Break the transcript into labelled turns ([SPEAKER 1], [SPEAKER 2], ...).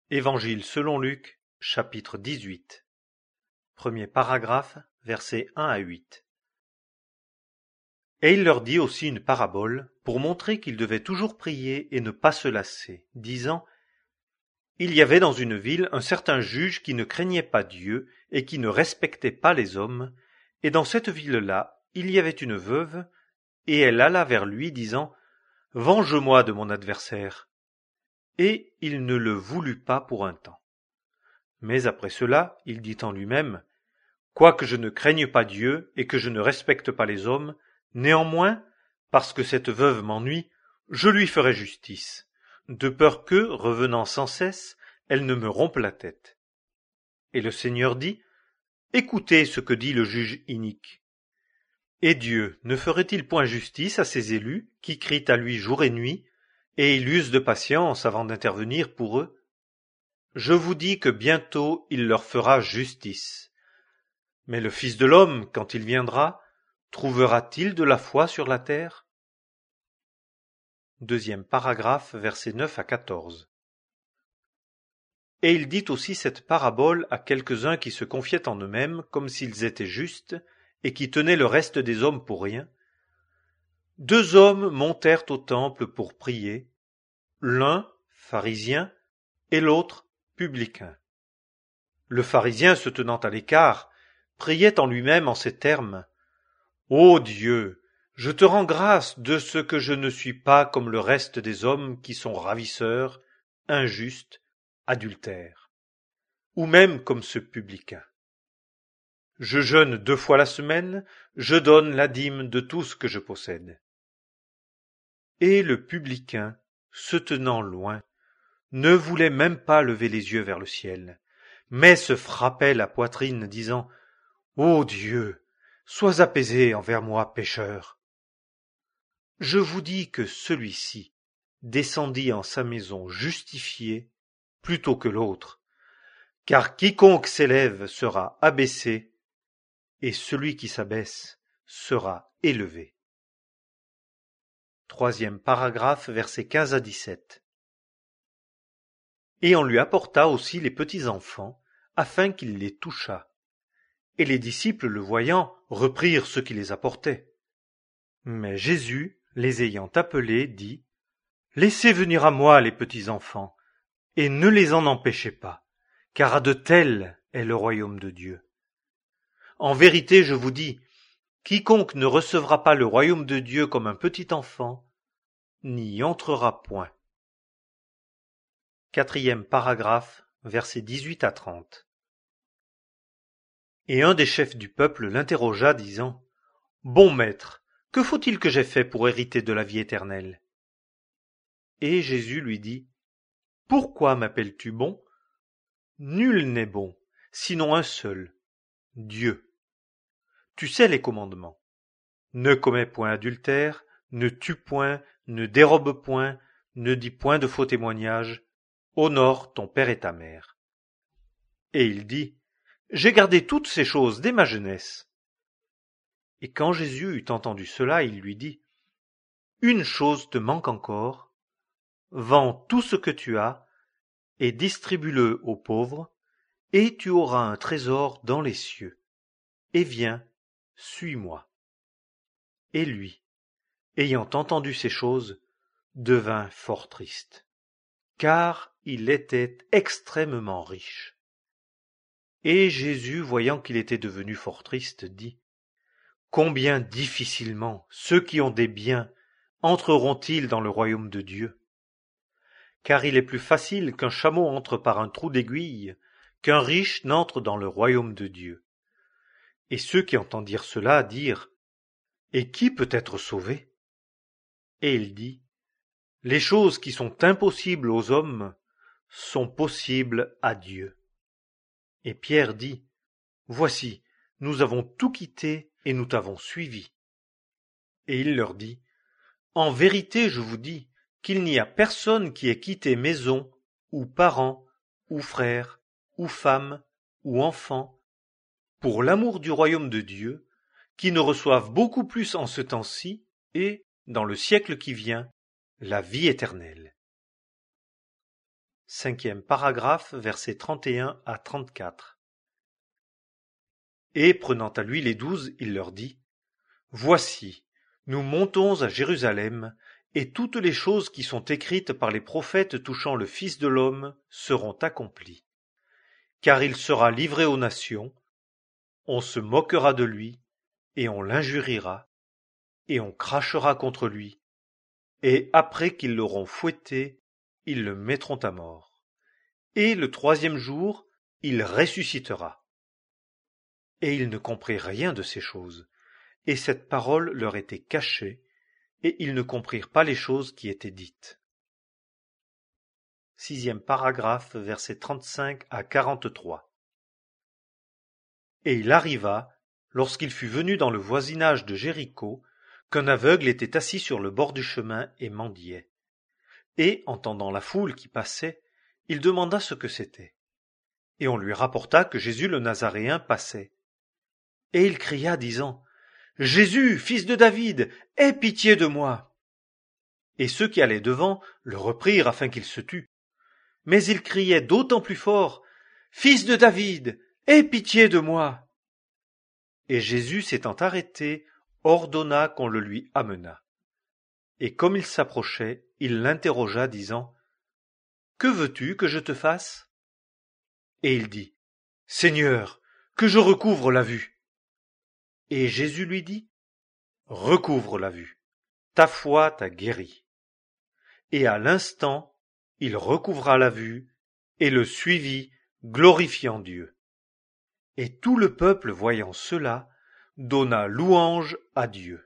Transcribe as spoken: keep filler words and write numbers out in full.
[SPEAKER 1] Évangile selon Luc, chapitre dix-huit. Premier paragraphe, versets un à huit. Et il leur dit aussi une parabole, pour montrer qu'ils devaient toujours prier et ne pas se lasser, disant : Il y avait dans une ville un certain juge qui ne craignait pas Dieu et qui ne respectait pas les hommes, et dans cette ville-là, il y avait une veuve, et elle alla vers lui, disant : Venge-moi de mon adversaire. Et il ne le voulut pas pour un temps. Mais après cela, il dit en lui-même : Quoique je ne craigne pas Dieu et que je ne respecte pas les hommes, néanmoins, parce que cette veuve m'ennuie, je lui ferai justice, de peur que, revenant sans cesse, elle ne me rompe la tête. Et le Seigneur dit : Écoutez ce que dit le juge inique. Et Dieu ne ferait-il point justice à ses élus, qui crient à lui jour et nuit, et il use de patience avant d'intervenir pour eux ? Je vous dis que bientôt il leur fera justice. Mais le Fils de l'homme, quand il viendra, trouvera-t-il de la foi sur la terre ? Deuxième paragraphe, versets neuf à quatorze. Et il dit aussi cette parabole à quelques-uns qui se confiaient en eux-mêmes comme s'ils étaient justes et qui tenaient le reste des hommes pour rien. Deux hommes montèrent au temple pour prier, l'un pharisien et l'autre publicain. Le pharisien, se tenant à l'écart, priait en lui-même en ces termes : Ô Dieu, je te rends grâce de ce que je ne suis pas comme le reste des hommes qui sont ravisseurs, injustes, adultères, ou même comme ce publicain. Je jeûne deux fois la semaine, je donne la dîme de tout ce que je possède. Et le publicain, se tenant loin, ne voulait même pas lever les yeux vers le ciel, mais se frappait la poitrine, disant : Ô Dieu, sois apaisé envers moi, pécheur. Je vous dis que celui-ci descendit en sa maison justifié plutôt que l'autre, car quiconque s'élève sera abaissé, et celui qui s'abaisse sera élevé. Troisième paragraphe, versets quinze à dix-sept. Et on lui apporta aussi les petits enfants, afin qu'il les touchât. Et les disciples, le voyant, reprirent ceux qui les apportaient. Mais Jésus, les ayant appelés, dit : Laissez venir à moi les petits enfants, et ne les en empêchez pas, car à de tels est le royaume de Dieu. En vérité, je vous dis, quiconque ne recevra pas le royaume de Dieu comme un petit enfant, n'y entrera point. Quatrième paragraphe, versets dix-huit à trente. Et un des chefs du peuple l'interrogea, disant : Bon maître, que faut-il que j'aie fait pour hériter de la vie éternelle ? Et Jésus lui dit : Pourquoi m'appelles-tu bon ? Nul n'est bon, sinon un seul, Dieu. Tu sais les commandements. Ne commets point adultère, ne tue point, ne dérobe point, ne dis point de faux témoignages, honore ton père et ta mère. Et il dit : J'ai gardé toutes ces choses dès ma jeunesse. Et quand Jésus eut entendu cela, il lui dit : Une chose te manque encore, vends tout ce que tu as, et distribue-le aux pauvres, et tu auras un trésor dans les cieux. Et viens, suis-moi. Et lui, ayant entendu ces choses, devint fort triste, car il était extrêmement riche. Et Jésus, voyant qu'il était devenu fort triste, dit : Combien difficilement ceux qui ont des biens entreront-ils dans le royaume de Dieu ? Car il est plus facile qu'un chameau entre par un trou d'aiguille, qu'un riche n'entre dans le royaume de Dieu. Et ceux qui entendirent cela dirent : Et qui peut être sauvé ? Et il dit : Les choses qui sont impossibles aux hommes sont possibles à Dieu. Et Pierre dit : Voici, nous avons tout quitté et nous t'avons suivi. Et il leur dit : En vérité, je vous dis qu'il n'y a personne qui ait quitté maison, ou parents, ou frères, ou femmes, ou enfants, pour l'amour du royaume de Dieu, qui ne reçoive beaucoup plus en ce temps-ci et, dans le siècle qui vient, la vie éternelle. Cinquième paragraphe, versets trente et un à trente-quatre. Et prenant à lui les douze, il leur dit: Voici, nous montons à Jérusalem, et toutes les choses qui sont écrites par les prophètes touchant le Fils de l'homme seront accomplies. Car il sera livré aux nations, on se moquera de lui, et on l'injuriera, et on crachera contre lui, et après qu'ils l'auront fouetté, ils le mettront à mort. Et le troisième jour, il ressuscitera. Et ils ne comprirent rien de ces choses, et cette parole leur était cachée, et ils ne comprirent pas les choses qui étaient dites. Sixième paragraphe, versets trente-cinq à quarante-trois. Et il arriva, lorsqu'il fut venu dans le voisinage de Jéricho, qu'un aveugle était assis sur le bord du chemin et mendiait. Et, entendant la foule qui passait, il demanda ce que c'était. Et on lui rapporta que Jésus le Nazaréen passait. Et il cria, disant: Jésus, fils de David, aie pitié de moi. Et ceux qui allaient devant le reprirent afin qu'il se tût. Mais il criait d'autant plus fort: Fils de David, aie pitié de moi. Et Jésus, s'étant arrêté, ordonna qu'on le lui amenât. Et comme il s'approchait, il l'interrogea, disant: Que veux-tu que je te fasse? Et il dit: Seigneur, que je recouvre la vue. Et Jésus lui dit: Recouvre la vue, ta foi t'a guéri. Et à l'instant, il recouvra la vue et le suivit, glorifiant Dieu. Et tout le peuple, voyant cela, donna louange à Dieu.